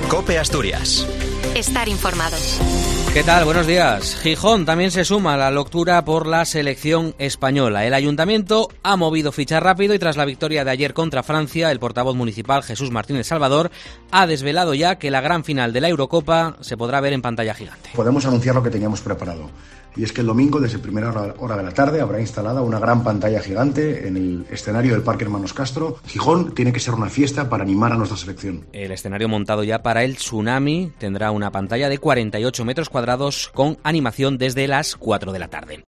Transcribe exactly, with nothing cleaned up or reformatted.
COPE Asturias. Estar informado. ¿Qué tal? Buenos días. Gijón también se suma a la locura por la selección española. El ayuntamiento ha movido ficha rápido y tras la victoria de ayer contra Francia, el portavoz municipal Jesús Martínez Salvador ha desvelado ya que la gran final de la Eurocopa se podrá ver en pantalla gigante. Podemos anunciar lo que teníamos preparado. Y es que el domingo, desde primera hora de la tarde, habrá instalada una gran pantalla gigante en el escenario del Parque Hermanos Castro. Gijón tiene que ser una fiesta para animar a nuestra selección. El escenario montado ya para el Tsunami tendrá una pantalla de cuarenta y ocho metros cuadrados con animación desde las cuatro de la tarde.